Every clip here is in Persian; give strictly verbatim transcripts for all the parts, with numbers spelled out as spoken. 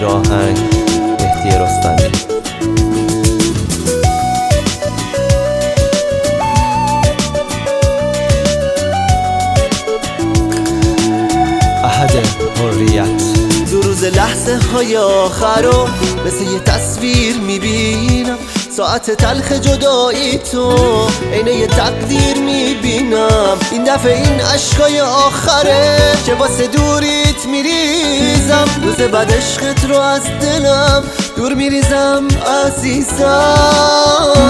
آهنگ مهدی رستمی. احد حریت. دو روز لحظه های آخر رو مثل یه تصویر میبینم، ساعت تلخ جدایی تو عینه یه تقدیر میبینم. این دفعه این عشقای آخره که واسه دوریت میریزم، روز بعد عشقت رو از دلم دور میریزم عزیزم.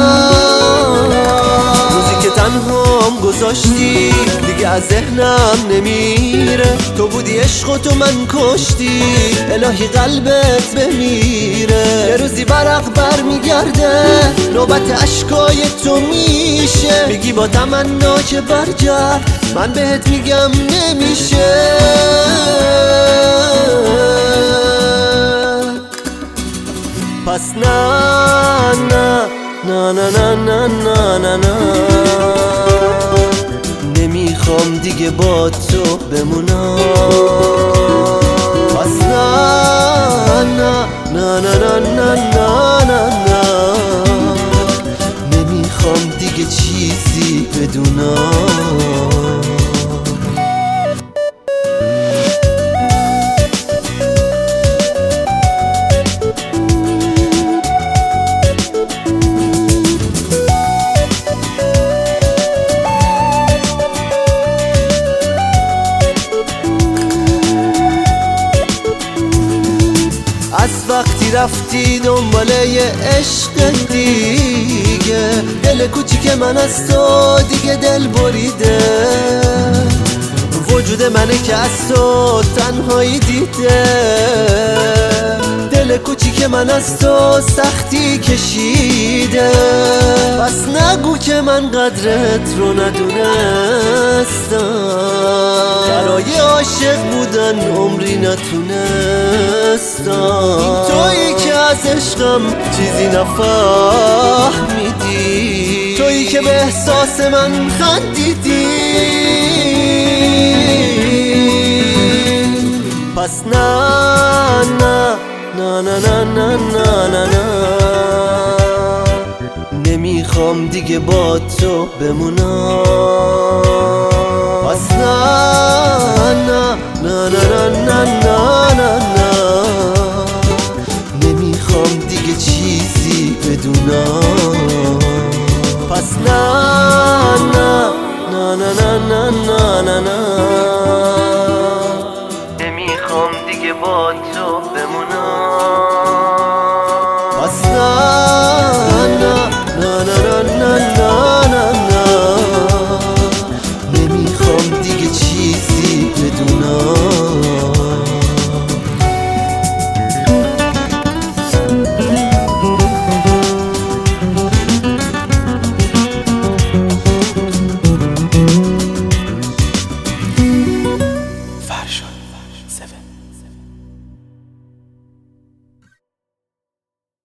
روزی که تنهام گذاشتی دیگه از ذهنم نمیره، تو بودی عشق و تو من کشتی، الهی قلبت بمیره. یه روزی ورق بر میگرده نوبت عشقای تو میشه، میگی با تمنا که برگرد، من بهت میگم نمیشه. پس نه نه نه نه نه نه نه نه نه نمیخوام دیگه با تو بمونم. پس نه نه نه نه نه نه نه نه نه نمیخوام دیگه چیزی بدونم. از وقتی رفتی دنباله یه عشق دیگه، دل کوچیک من از تو دیگه دل بریده، وجود منه که از تو تنهایی دیده. دل کوچیک من از تو سختی کشیده، پس نگو که من قدرت رو ندونستم، برای عاشق بودن عمری نتونستم. این تویی که از عشقم چیزی نفهمیدی، تویی که به احساس من خندیدی. پس نه نه نه نه نه نه نه نه نه نمیخوام دیگه با تو بمونم. پس نه نه نه نه نه نه نه نه نمیخوام دیگه چیزی بدونم. پس نه نه نه نه نه